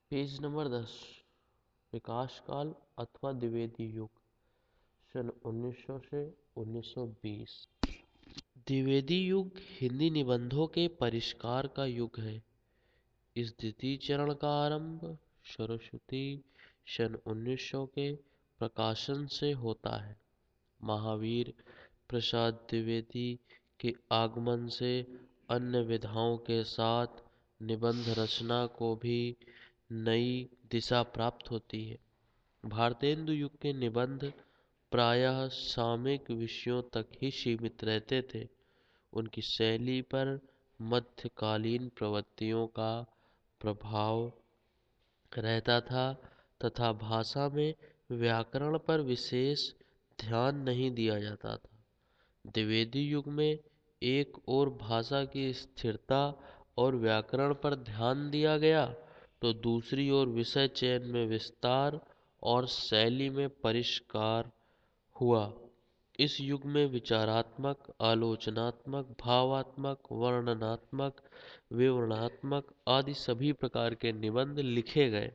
Page number 10। विकास काल अथवा द्विवेदी युग, सन 1900 से 1920। द्विवेदी युग हिंदी निबंधों के परिष्कार का युग है। इस द्वितीय चरण का आरंभ सरस्वती सन 1900 के प्रकाशन से होता है। महावीर प्रसाद द्विवेदी के आगमन से अन्य विधाओं के साथ निबंध रचना को भी नई दिशा प्राप्त होती है। भारतेंदु युग के निबंध प्रायः सामयिक विषयों तक ही सीमित रहते थे। उनकी शैली पर मध्यकालीन प्रवृत्तियों का प्रभाव रहता था तथा भाषा में व्याकरण पर विशेष ध्यान नहीं दिया जाता था। द्विवेदी युग में एक ओर भाषा की स्थिरता और व्याकरण पर ध्यान दिया गया, तो दूसरी ओर विषय चयन में विस्तार और शैली में परिष्कार हुआ। इस युग में विचारात्मक, आलोचनात्मक, भावात्मक, वर्णनात्मक, विवरणात्मक आदि सभी प्रकार के निबंध लिखे गए।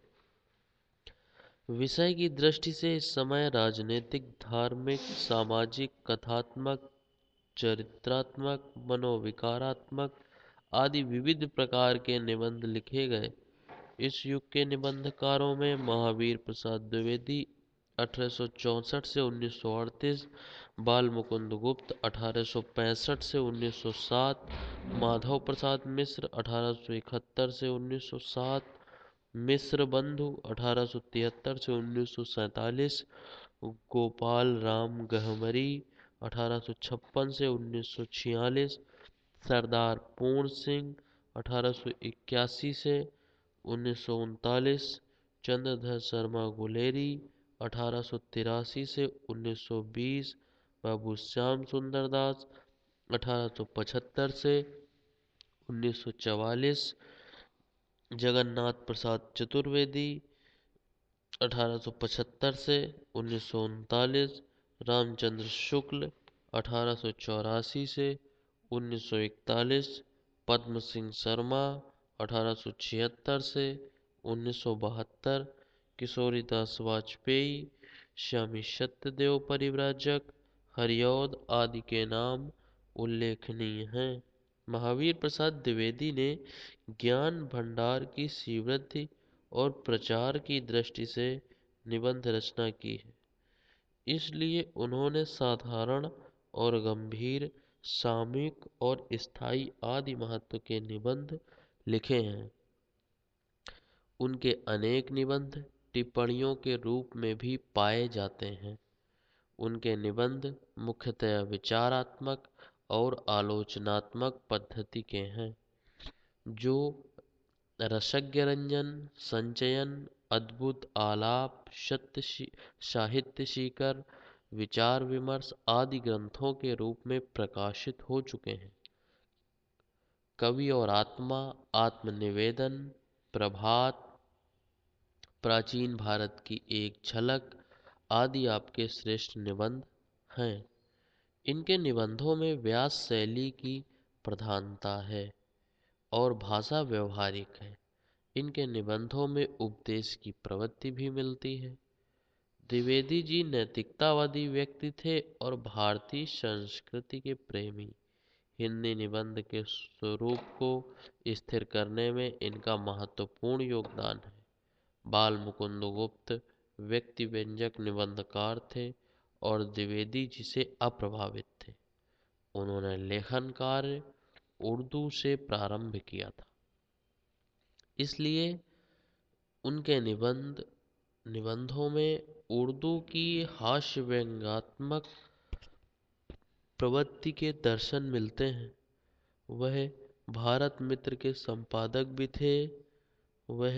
विषय की दृष्टि से इस समय राजनीतिक, धार्मिक, सामाजिक, कथात्मक, चरित्रात्मक, मनोविकारात्मक आदि विविध प्रकार के निबंध लिखे गए। इस युग के निबंधकारों में महावीर प्रसाद द्विवेदी 1864 से 1938, बाल मुकुंद गुप्त 1865 से 1907, माधव प्रसाद मिश्र 1871 से 1907, मिश्र बंधु 1873 से 1947, गोपाल राम गहमरी 1856 से 1946, सरदार पूर्ण सिंह 1881 से 1939, चंद्रधर शर्मा गुलेरी 1883 से 1920, बाबू श्याम सुंदर दास 1875 से 1944, जगन्नाथ प्रसाद चतुर्वेदी 1875 से 1939, रामचंद्र शुक्ल 1884 से 1941, पद्म सिंह शर्मा 1876 से 1972, किशोरीदास वाजपेयी, श्यामी सत्यदेव परिव्राजक, हरिऔध आदि के नाम उल्लेखनीय हैं। महावीर प्रसाद द्विवेदी ने ज्ञान भंडार की श्रीवृद्धि और प्रचार की दृष्टि से निबंध रचना की है। इसलिए उन्होंने साधारण और गंभीर, सामयिक और स्थायी आदि महत्व के निबंध लिखे हैं। उनके अनेक निबंध टिप्पणियों के रूप में भी पाए जाते हैं। उनके निबंध मुख्यतः विचारात्मक और आलोचनात्मक पद्धति के हैं, जो रसज्ञ रंजन, संचयन, अद्भुत आलाप, साहित्य शिखर, विचार विमर्श आदि ग्रंथों के रूप में प्रकाशित हो चुके हैं। कवि और आत्मा, आत्मनिवेदन, प्रभात, प्राचीन भारत की एक झलक आदि आपके श्रेष्ठ निबंध हैं। इनके निबंधों में व्यास शैली की प्रधानता है और भाषा व्यवहारिक है। इनके निबंधों में उपदेश की प्रवृत्ति भी मिलती है। द्विवेदी जी नैतिकतावादी व्यक्ति थे और भारतीय संस्कृति के प्रेमी। हिंदी निबंध के स्वरूप को स्थिर करने में इनका महत्वपूर्ण योगदान है। बाल मुकुंद गुप्त व्यक्ति व्यंजक निबंधकार थे और द्विवेदी जी से अप्रभावित थे। उन्होंने लेखन कार्य उर्दू से प्रारंभ किया था, इसलिए उनके निबंधों में उर्दू की हास्य व्यंग्यात्मक प्रवृत्ति के दर्शन मिलते हैं। वह भारत मित्र के संपादक भी थे। वह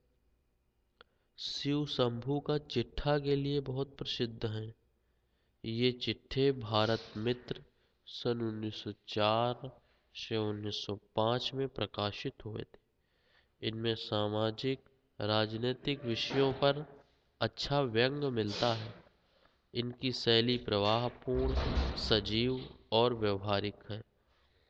शिव शंभू का चिट्ठा के लिए बहुत प्रसिद्ध हैं। ये चिट्ठे भारत मित्र सन 1904 से 1905 में प्रकाशित हुए थे। इनमें सामाजिक, राजनीतिक विषयों पर अच्छा व्यंग मिलता है। इनकी शैली प्रवाहपूर्ण, सजीव और व्यवहारिक है।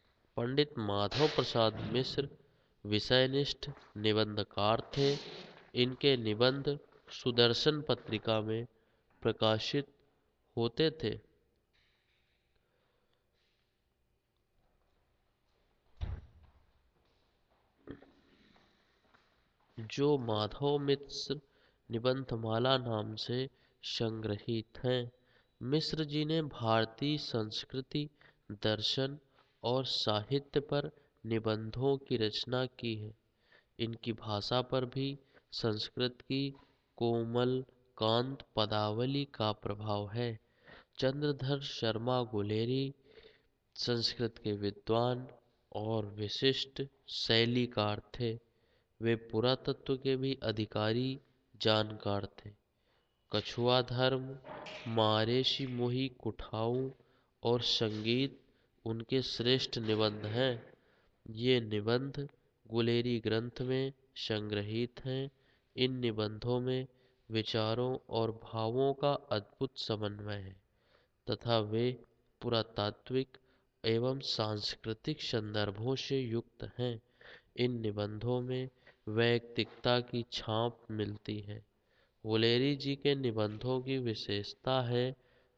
पंडित माधव प्रसाद मिश्र विषयनिष्ठ निबंधकार थे। इनके निबंध सुदर्शन पत्रिका में प्रकाशित होते थे। जो माधव मिश्र निबंधमाला नाम से संग्रहित हैं। मिश्र जी ने भारतीय संस्कृति, दर्शन और साहित्य पर निबंधों की रचना की है। इनकी भाषा पर भी संस्कृत की कोमल कांत पदावली का प्रभाव है। चंद्रधर शर्मा गुलेरी संस्कृत के विद्वान और विशिष्ट शैलीकार थे। वे पुरातत्व के भी अधिकारी जानकार थे। कछुआ धर्म, महर्षि मोहि कुठाऊ और संगीत उनके श्रेष्ठ निबंध हैं। ये निबंध गुलेरी ग्रंथ में संग्रहित हैं। इन निबंधों में विचारों और भावों का अद्भुत समन्वय है तथा वे पुरातात्विक एवं सांस्कृतिक संदर्भों से युक्त हैं। इन निबंधों में वैयक्तिकता की छाप मिलती है। गुलेरी जी के निबंधों की विशेषता है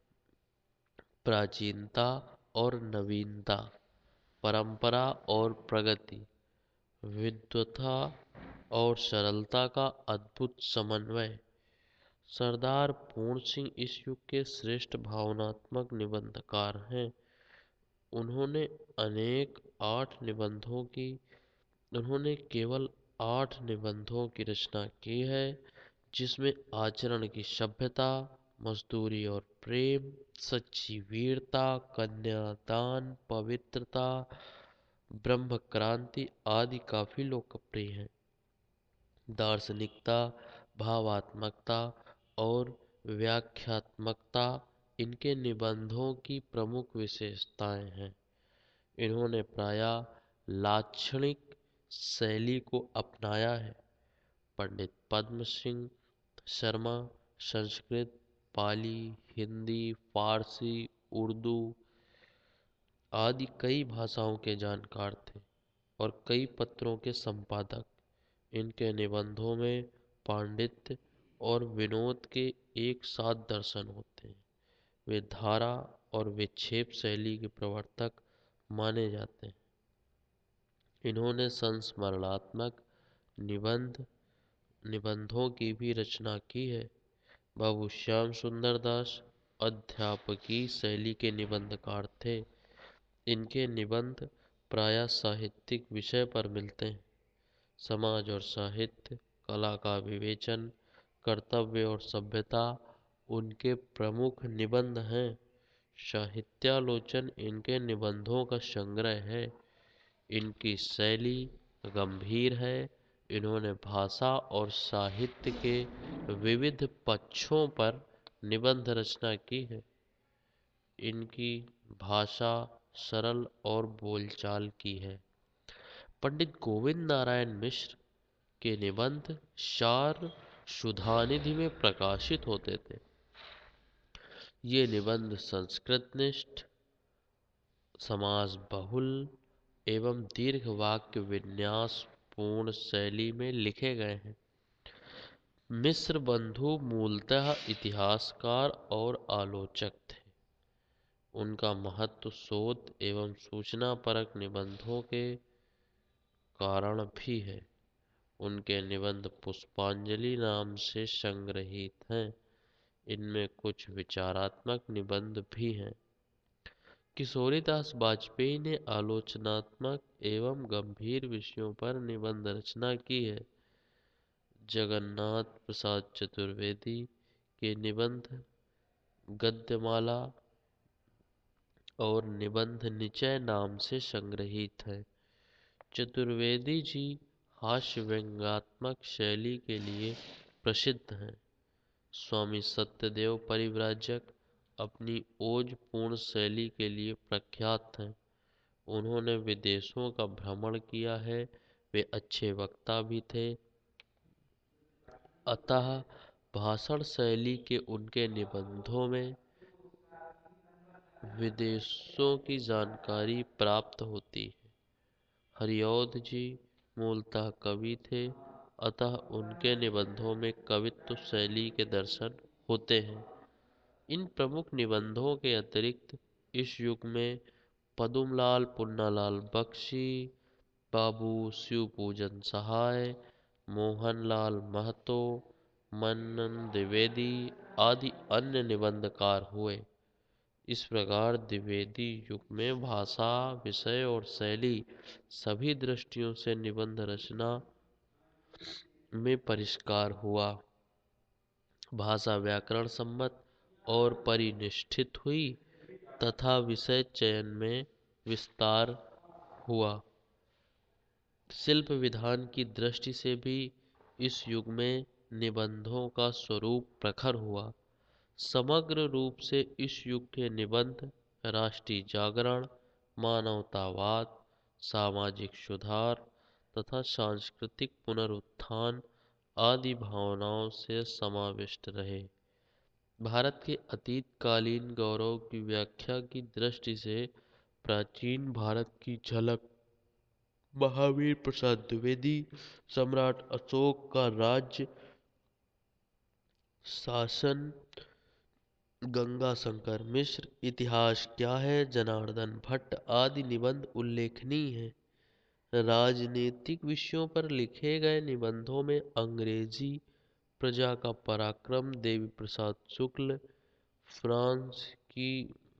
प्राचीनता और नवीनता, परंपरा और प्रगति, विद्वता और सरलता का अद्भुत समन्वय। सरदार पूर्ण सिंह इस युग के श्रेष्ठ भावनात्मक निबंधकार हैं। उन्होंने अनेक आठ निबंधों की उन्होंने केवल 8 निबंधों की रचना की है, जिसमें आचरण की सभ्यता, मजदूरी और प्रेम, सच्ची वीरता, कन्यादान, पवित्रता, ब्रह्म क्रांति आदि काफी लोकप्रिय हैं। दार्शनिकता, भावात्मकता और व्याख्यात्मकता इनके निबंधों की प्रमुख विशेषताएं हैं। इन्होंने प्रायः लाक्षणिक शैली को अपनाया है। पंडित पद्म सिंह शर्मा संस्कृत, पाली, हिंदी, फारसी, उर्दू आदि कई भाषाओं के जानकार थे और कई पत्रों के संपादक। इनके निबंधों में पांडित्य और विनोद के एक साथ दर्शन होते हैं। वे धारा और विक्षेप शैली के प्रवर्तक माने जाते हैं। इन्होंने संस्मरणात्मक निबंधों की भी रचना की है। बाबू श्याम सुंदर दास अध्यापकी शैली के निबंधकार थे। इनके निबंध प्रायः साहित्यिक विषय पर मिलते हैं। समाज और साहित्य, कला का विवेचन, कर्तव्य और सभ्यता उनके प्रमुख निबंध हैं। साहित्यालोचन इनके निबंधों का संग्रह है। इनकी शैली गंभीर है। इन्होंने भाषा और साहित्य के विविध पक्षों पर निबंध रचना की है। इनकी भाषा सरल और बोलचाल की है। पंडित गोविंद नारायण मिश्र के निबंध सार सुधानिधि में प्रकाशित होते थे। ये निबंध संस्कृतनिष्ठ, समास बहुल एवं दीर्घ वाक्य विन्यास पूर्ण शैली में लिखे गए हैं। मिश्र बंधु मूलतः इतिहासकार और आलोचक थे। उनका महत्व शोध एवं सूचनापरक निबंधों के कारण भी है। उनके निबंध पुष्पांजलि नाम से संग्रहित हैं। इनमें कुछ विचारात्मक निबंध भी हैं। किशोरीदास वाजपेयी ने आलोचनात्मक एवं गंभीर विषयों पर निबंध रचना की है। जगन्नाथ प्रसाद चतुर्वेदी के निबंध गद्यमाला और निबंध निचय नाम से संग्रहित है। चतुर्वेदी जी हास्य व्यंग्यात्मक शैली के लिए प्रसिद्ध हैं। स्वामी सत्यदेव परिव्राजक अपनी ओजपूर्ण शैली के लिए प्रख्यात हैं। उन्होंने विदेशों का भ्रमण किया है। वे अच्छे वक्ता भी थे। अतः भाषण शैली के उनके निबंधों में विदेशों की जानकारी प्राप्त होती है। हरिऔध जी मूलतः कवि थे। अतः उनके निबंधों में कवित्व शैली के दर्शन होते हैं। इन प्रमुख निबंधों के अतिरिक्त इस युग में पदुमलाल पुन्नालाल बख्शी, बाबू शिवपूजन सहाय, मोहनलाल महतो, मन्नन द्विवेदी आदि अन्य निबंधकार हुए। इस प्रकार द्विवेदी युग में भाषा, विषय और शैली सभी दृष्टियों से निबंध रचना में परिष्कार हुआ। भाषा व्याकरण सम्मत और परिनिष्ठित हुई तथा विषय चयन में विस्तार हुआ। शिल्प विधान की दृष्टि से भी इस युग में निबंधों का स्वरूप प्रखर हुआ। समग्र रूप से इस युग के निबंध राष्ट्रीय जागरण, मानवतावाद, सामाजिक सुधार तथा सांस्कृतिक पुनरुत्थान आदि भावनाओं से समाविष्ट रहे। भारत के अतीतकालीन गौरव की व्याख्या की दृष्टि से प्राचीन भारत की झलक महावीर प्रसाद द्विवेदी, सम्राट अशोक का राज्य शासन, गंगा शंकर मिश्र, इतिहास क्या है, जनार्दन भट्ट आदि निबंध उल्लेखनीय हैं। राजनीतिक विषयों पर लिखे गए निबंधों में अंग्रेजी प्रजा का पराक्रम, देवी प्रसाद शुक्ल, फ्रांस की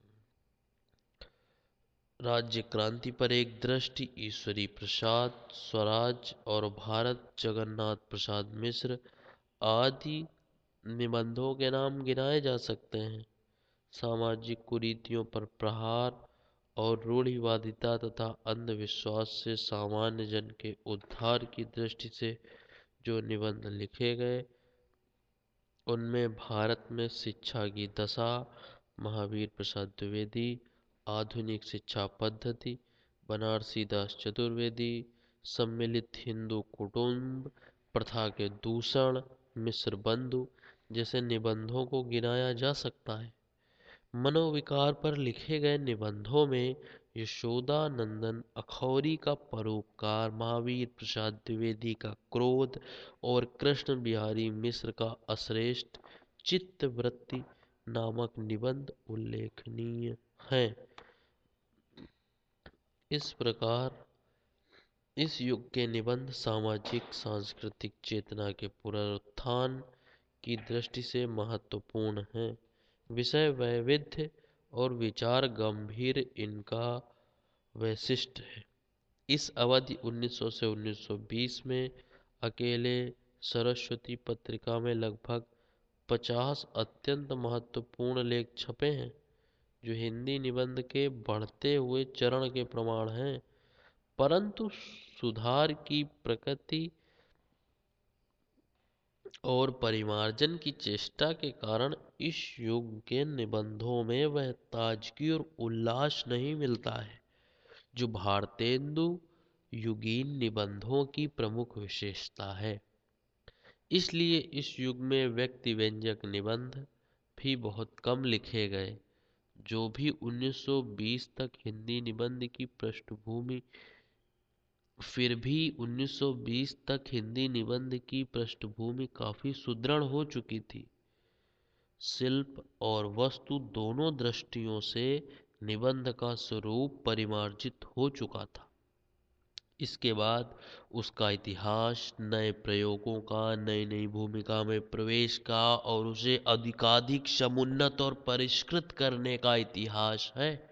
राज्य क्रांति पर एक दृष्टि, ईश्वरी प्रसाद, स्वराज और भारत, जगन्नाथ प्रसाद मिश्र आदि निबंधों के नाम गिनाए जा सकते हैं। सामाजिक कुरीतियों पर प्रहार और रूढ़िवादिता तथा अंधविश्वास से सामान्य जन के उद्धार की दृष्टि से जो निबंध लिखे गए, उनमें भारत में शिक्षा की दशा, महावीर प्रसाद द्विवेदी, आधुनिक शिक्षा पद्धति, बनारसी दास चतुर्वेदी, सम्मिलित हिंदू कुटुंब प्रथा के दूषण, मिस्र बंधु जैसे निबंधों को गिनाया जा सकता है। मनोविकार पर लिखे गए निबंधों में यशोदानंदन अखौरी का परोपकार, महावीर प्रसाद द्विवेदी का क्रोध और कृष्ण बिहारी मिश्र का अश्रेष्ठ चित्तवृत्ति नामक निबंध उल्लेखनीय हैं। इस प्रकार इस युग के निबंध सामाजिक सांस्कृतिक चेतना के पुनरुत्थान की दृष्टि से महत्वपूर्ण हैं। विषय वैविध्य और विचार गंभीर इनका वैशिष्ट्य है। इस अवधि 1900 से 1920 में अकेले सरस्वती पत्रिका में लगभग 50 अत्यंत महत्वपूर्ण लेख छपे हैं, जो हिंदी निबंध के बढ़ते हुए चरण के प्रमाण हैं। परंतु सुधार की प्रकृति और परिमार्जन की चेष्टा के कारण इस युग के निबंधों में वह ताजगी और उल्लास नहीं मिलता है जो भारतेंदु युगीन निबंधों की प्रमुख विशेषता है। इसलिए इस युग में व्यक्ति व्यंजक निबंध भी बहुत कम लिखे गए। जो भी 1920 तक हिंदी निबंध की पृष्ठभूमि फिर भी 1920 तक हिंदी निबंध की पृष्ठभूमि काफी सुदृढ़ हो चुकी थी। शिल्प और वस्तु दोनों दृष्टियों से निबंध का स्वरूप परिमार्जित हो चुका था। इसके बाद उसका इतिहास नए प्रयोगों का, नई नई भूमिका में प्रवेश का और उसे अधिकाधिक समुन्नत और परिष्कृत करने का इतिहास है।